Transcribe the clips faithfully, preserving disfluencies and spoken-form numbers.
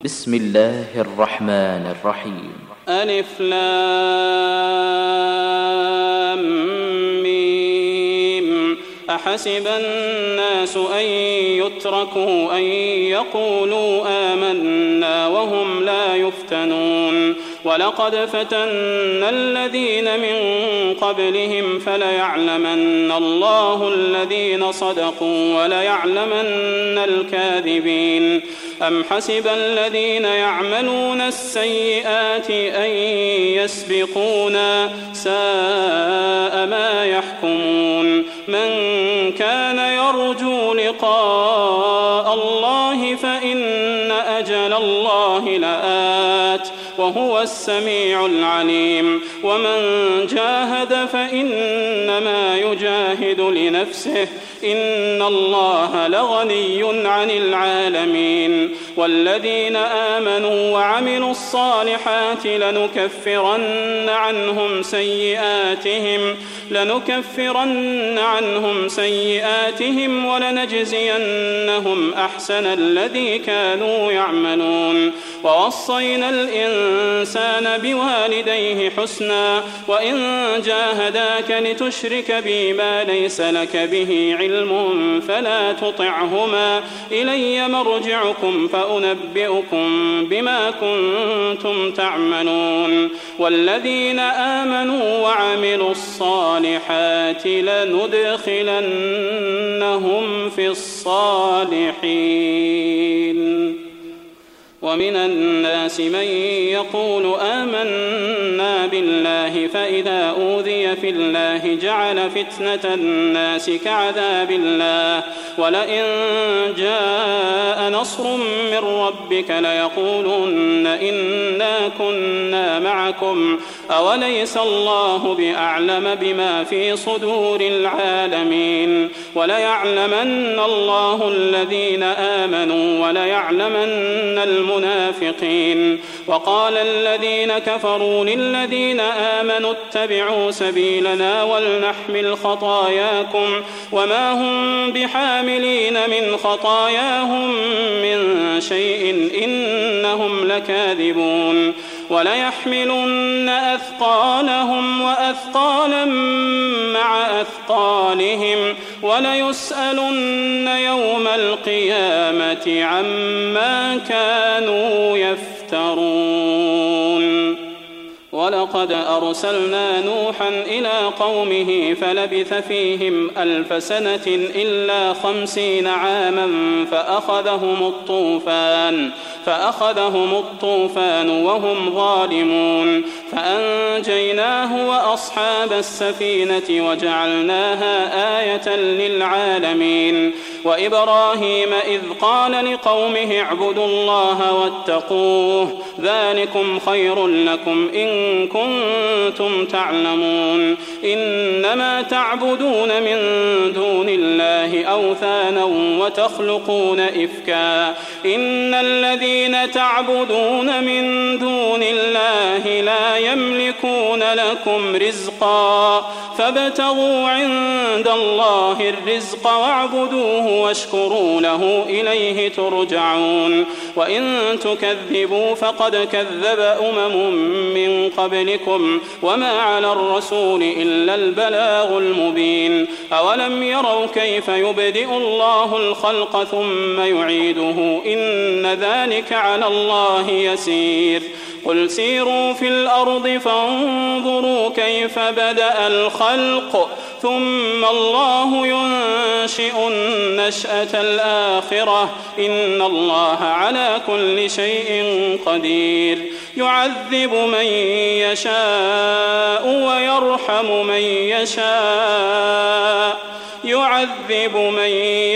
بسم الله الرحمن الرحيم. ألف لام ميم. أحسب الناس أن يتركوا أن يقولوا آمنا وهم لا يفتنون ولقد فتنا الذين من قبلهم فليعلمن الله الذين صدقوا وليعلمن الكاذبين. أم حسب الذين يعملون السيئات أن يسبقونا ساء ما يحكمون. من كان يرجو لقاء الله فإن أجل الله لآت وهو السميع العليم. ومن جاهد فإنما يجاهد لنفسه إن الله لغني عن العالمين. والذين آمنوا وعملوا الصالحات لنكفرن عنهم سيئاتهم لنكفرن عنهم سيئاتهم ولنجزينهم أحسن الذي كانوا يعملون. ووصينا الإنسان بوالديه حسنا وإن جاهداك لتشرك بي ما ليس لك به علم فلا تطعهما إلي مرجعكم فأنبئكم بما كنتم تعملون. والذين آمنوا وعملوا الصالحات لندخلنهم في الصالحين. ومن الناس من يقول آمنا بالله فإذا أوذي في الله جعل فتنة الناس كعذاب الله ولئن جاء نصر من ربك ليقولن إنا كنا معكم أوليس الله بأعلم بما في صدور العالمين. وليعلمن الله الذين آمنوا وليعلمن المنافقين. وقال الذين كفروا للذين آمنوا اتبعوا سبيلنا ولنحمل خطاياكم وما هم بحاملين من خطاياهم من شيء إنهم لكاذبون. وليحملن أثقالهم وأثقالا مع أثقالهم وليسألن يوم القيامة عما كانوا يفترون. ولقد أرسلنا نوحا إلى قومه فلبث فيهم ألف سنة إلا خمسين عاما فأخذهم الطوفان فأخذهم الطوفان وهم ظالمون فأنجيناه وأصحاب السفينة وجعلناها آية للعالمين. وإبراهيم إذ قال لقومه اعبدوا الله واتقوه ذلكم خير لكم إن كنتم تعلمون. إنما تعبدون من دون الله أوثانا وتخلقون إفكا إن الذين تعبدون من دون الله لا يملكون لكم رزقا فابتغوا عند الله الرزق واعبدوه واشكروا له إليه ترجعون. وإن تكذبوا فقد كذب أمم من قبلكم وما على الرسول إلا البلاغ المبين. أولم يروا كيف يبدئ الله الخلق ثم يعيده إن ذلك على الله يسير. قل سيروا في الأرض فانظروا كيف بدأ الخلق ثم الله ينشئ النشأة الآخرة إن الله على كل شيء قدير. يعذب من يشاء ويرحم من يشاء يعذب من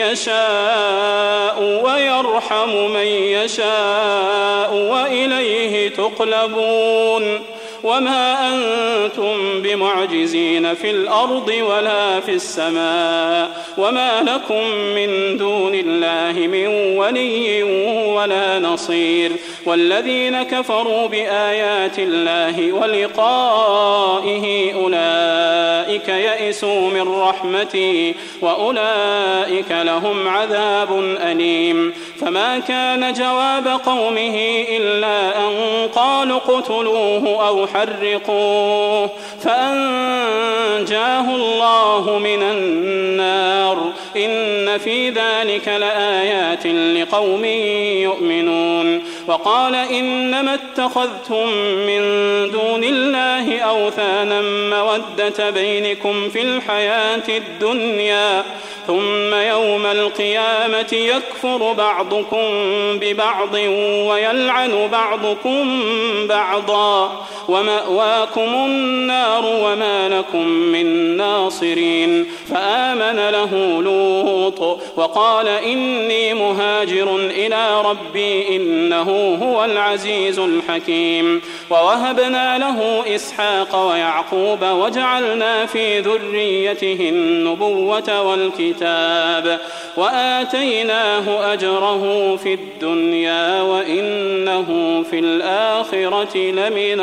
يشاء ويرحم من يشاء وإليه تقلبون. وما أنتم بمعجزين في الأرض ولا في السماء وما لكم من دون الله من ولي ولا نصير. والذين كفروا بآيات الله ولقائه أولئك يئسوا من رحمتي وأولئك لهم عذاب أليم. فما كان جواب قومه إلا أن قالوا اقتلوه أو حرقوه فأنجاه الله من النار. إن في ذلك لآيات لقوم يؤمنون. وقال إنما اتخذتم من دون الله أوثانا مودة بينكم في الحياة الدنيا ثم يوم القيامة يكفر بعضكم ببعض ويلعن بعضكم بعضا ومأواكم النار وما لكم من ناصرين. فآمن له لوط وقال إني مهاجر إلى ربي إنه هو العزيز الحكيم. ووهبنا له إسحاق ويعقوب وجعلنا في ذريته النبوة والكتاب وآتيناه أجره في الدنيا وإنه في الآخرة لمن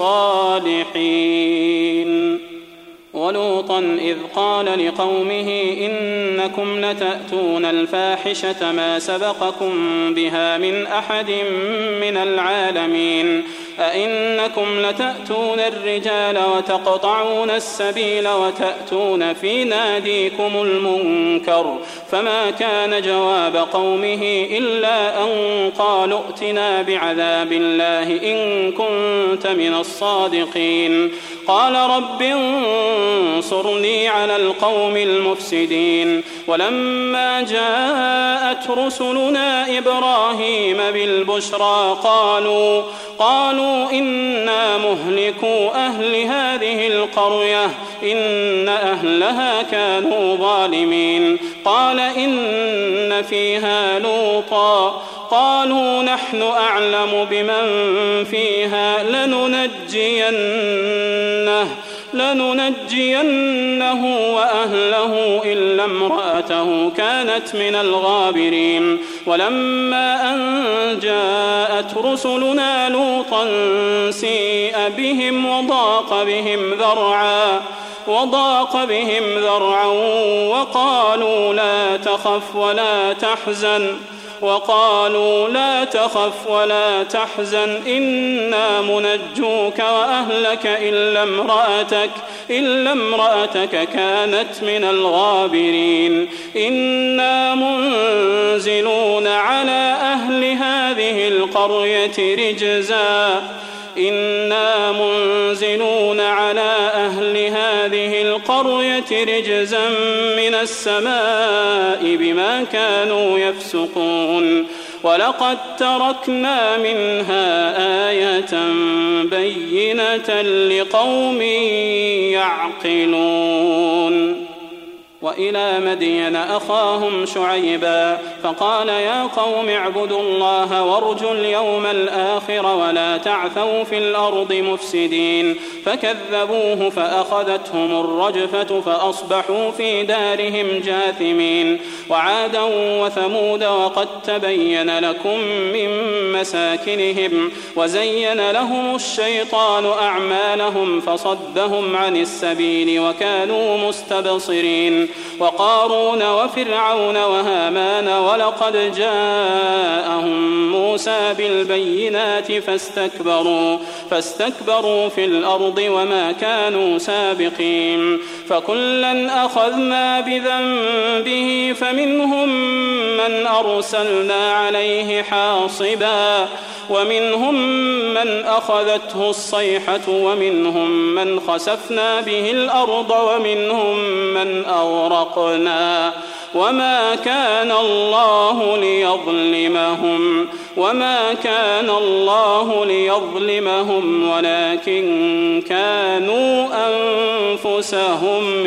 الصالحين. ولوطا إذ قال لقومه إنكم لتأتون الفاحشة ما سبقكم بها من أحد من العالمين. أئنكم لتأتون الرجال وتقطعون السبيل وتأتون في ناديكم المنكر. فما كان جواب قومه إلا أن قالوا ائتنا بعذاب الله إن كنت من الصادقين. قال رب انصرني على القوم المفسدين. ولما جاءت رسلنا إبراهيم بالبشرى قالوا قالوا إنا مهلكو أهل هذه القرية إن أهلها كانوا ظالمين. قال إن فيها لوطا قالوا نحن أعلم بمن فيها لننجينه لننجينه وأهله إلا امرأته كانت من الغابرين. ولما أن جاءت رسلنا لوطا سيء بهم وضاق بهم ذرعا وضاق بهم ذرعا وقالوا لا تخف ولا تحزن وقالوا لا تخف ولا تحزن إنا منجوك وأهلك إلا امرأتك إلا امرأتك كانت من الغابرين. إنا منزلون على أهل هذه القرية رجزا إنا منزلون على أهل هذه القرية رجزا من السماء بما كانوا يفسقون. ولقد تركنا منها آية بينة لقوم يعقلون. وإلى مدين أخاهم شعيبا فقال يا قوم اعبدوا الله وارجوا اليوم الآخر ولا تعثوا في الأرض مفسدين. فكذبوه فأخذتهم الرجفة فأصبحوا في دارهم جاثمين. وعادا وثمود وقد تبين لكم من مساكنهم وزين لهم الشيطان أعمالهم فصدهم عن السبيل وكانوا مستبصرين. وقارون وفرعون وهامان ولقد جاءهم موسى بالبينات فاستكبروا فاستكبروا في الأرض وما كانوا سابقين. فكلا أخذنا بذنبه فمنهم من أرسلنا عليه حاصبا ومنهم من أخذته الصيحة ومنهم من خسفنا به الأرض ومنهم من أغرقنا. وما كان الله ليظلمهم وما كان الله ليظلمهم ولكن كانوا أنفسهم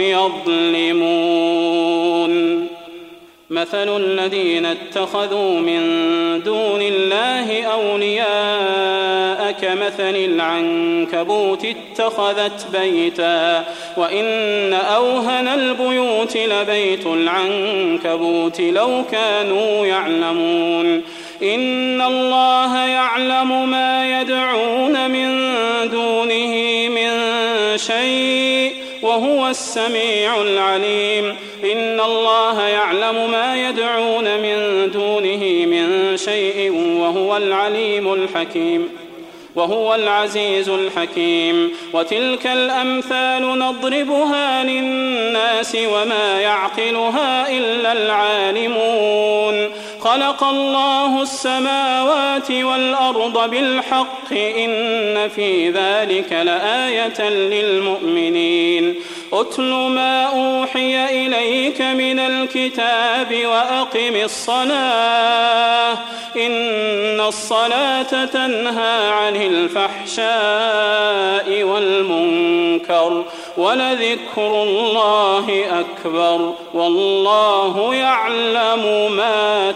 يظلمون. مثل الذين اتخذوا من دون الله أولياء كمثل العنكبوت اتخذت بيتا وإن أوهن البيوت لبيت العنكبوت لو كانوا يعلمون إن الله يعلم ما يدعون من دونه من شيء وهو السميع العليم إن الله يعلم ما يدعون من دونه من شيء وهو العليم الحكيم وهو العزيز الحكيم وتلك الأمثال نضربها للناس وما يعقلها إلا العالمون خلق الله السماوات والأرض بالحق إن في ذلك لآية للمؤمنين أتل ما أوحي إليك من الكتاب وأقم الصلاة إن الصلاة تنهى عن الفحشاء والمنكر ولذكر الله أكبر والله يعلم ما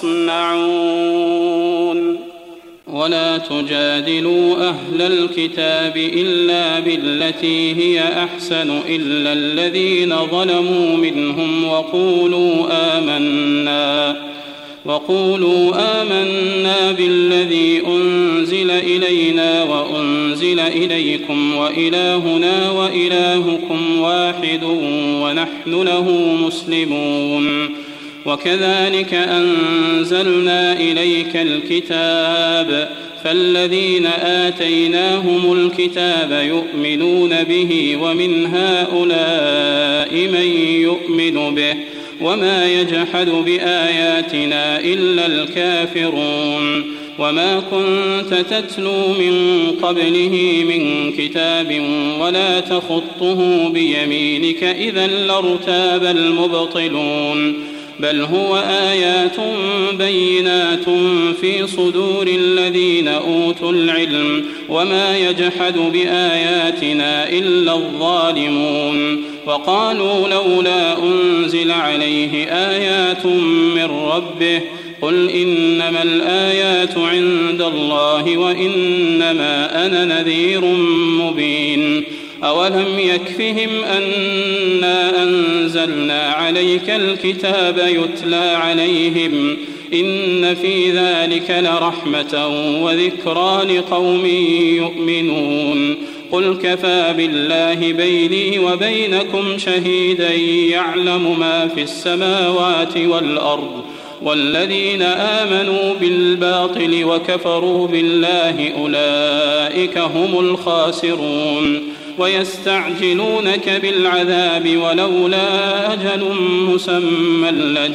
تصنعون ولا تجادلوا أهل الكتاب إلا بالتي هي أحسن إلا الذين ظلموا منهم وقولوا آمنا وقولوا آمنا بالذي أنزل إلينا وأنزل إليكم وإلهنا وإلهكم واحد ونحن له مسلمون وكذلك أنزلنا إليك الكتاب فالذين آتيناهم الكتاب يؤمنون به ومن هؤلاء من يؤمن به وما يجحد بآياتنا إلا الكافرون وما كنت تتلو من قبله من كتاب ولا تخطه بيمينك إذا لارتاب المبطلون بل هو آيات بينات في صدور الذين أوتوا العلم وما يجحد بآياتنا إلا الظالمون وقالوا لولا أنزل عليه آيات من ربه قل إنما الآيات عند الله وإنما أنا نذير مبين أولم يكفهم أنا أنزلنا عليك الكتاب يتلى عليهم إن في ذلك لرحمة وذكرى لقوم يؤمنون قل كفى بالله بيني وبينكم شهيدا يعلم ما في السماوات والأرض والذين آمنوا بالباطل وكفروا بالله أولئك هم الخاسرون ويستعجلونك بالعذاب ولولا أجل مسمى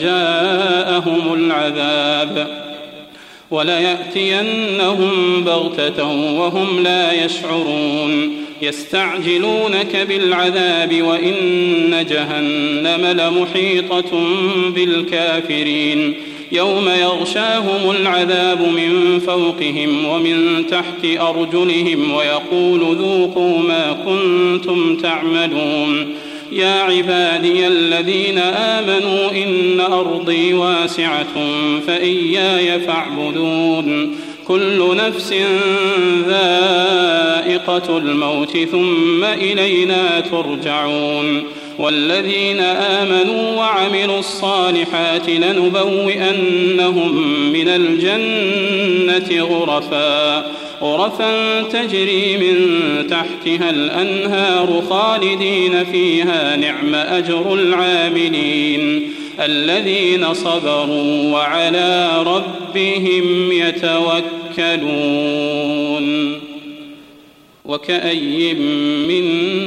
لجاءهم العذاب وليأتينهم بغتة وهم لا يشعرون يستعجلونك بالعذاب وإن جهنم لمحيطة بالكافرين يوم يغشاهم العذاب من فوقهم ومن تحت أرجلهم ويقول ذوقوا ما كنتم تعملون يا عبادي الذين آمنوا إن أرضي واسعة فإياي فاعبدون كل نفس ذائقة الموت ثم إلينا ترجعون والذين آمنوا وعملوا الصالحات لنبوئنهم من الجنة غرفا غرفا تجري من تحتها الأنهار خالدين فيها نعم أجر العاملين الذين صبروا وعلى ربهم يتوكلون وكأي من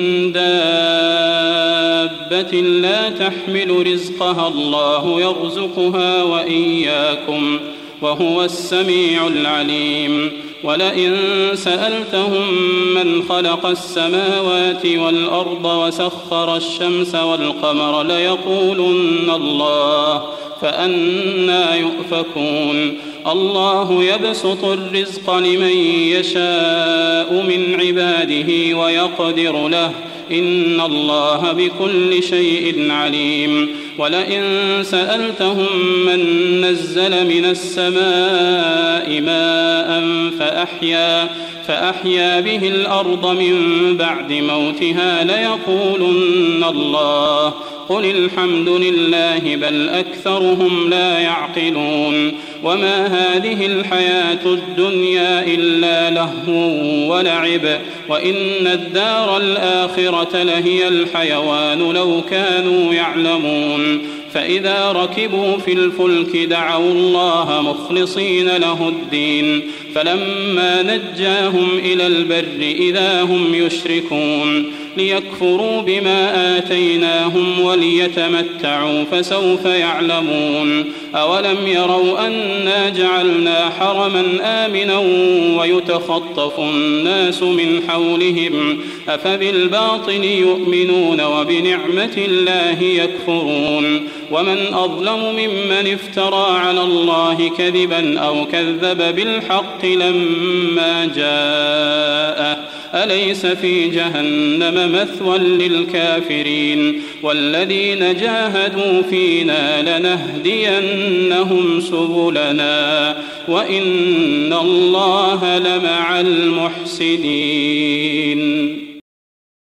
دابة لا تحمل رزقها الله يرزقها وإياكم وهو السميع العليم ولئن سألتهم من خلق السماوات والأرض وسخر الشمس والقمر ليقولن الله فأنى يؤفكون الله يبسط الرزق لمن يشاء من عباده ويقدر له إن الله بكل شيء عليم ولئن سألتهم من نزل من السماء ماء فأحيا فأحيا به الأرض من بعد موتها ليقولن الله قل الحمد لله بل أكثرهم لا يعقلون وما هذه الحياة الدنيا إلا لهو ولعب وإن الدار الآخرة لهي الحيوان لو كانوا يعلمون فإذا ركبوا في الفلك دعوا الله مخلصين له الدين فلما نجاهم إلى البر إذا هم يشركون ليكفروا بما آتيناهم وليتمتعوا فسوف يعلمون أولم يروا أنا جعلنا حرما آمنا ويتخطف الناس من حولهم أفبالباطل يؤمنون وبنعمة الله يكفرون ومن أظلم ممن افترى على الله كذبا أو كذب بالحق لما جاءه أليس في جهنم مثوى للكافرين والذين جاهدوا فينا لنهدينهم سبلنا وإن الله لمع المحسنين.